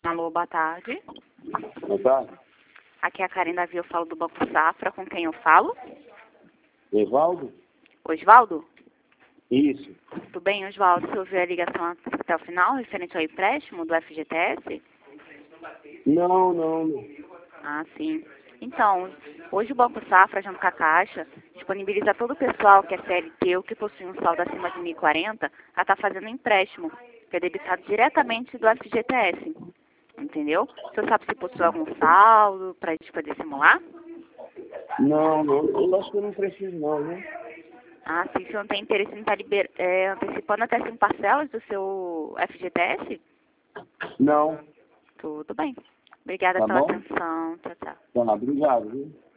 Alô, boa tarde. Boa tarde. Aqui é a Karen Davi, eu falo do Banco Safra. Com quem eu falo? Evaldo? Osvaldo? Isso. Tudo bem, Osvaldo? Você ouviu a ligação até o final, referente ao empréstimo do FGTS? Não. Ah, sim. Então, hoje o Banco Safra, junto com a Caixa, disponibiliza todo o pessoal que é CLT ou que possui um saldo acima de 1.040 a estar fazendo empréstimo, que é debitado diretamente do FGTS. Entendeu? Você sabe se possui algum saldo para a gente poder simular? Não. Eu acho que eu não preciso não, né? Ah, sim. Você não tem interesse em estar antecipando até 5 parcelas do seu FGTS? Não. Tudo bem. Obrigada Tá pela bom? atenção. Tchau, tchau. Tá, obrigado, viu?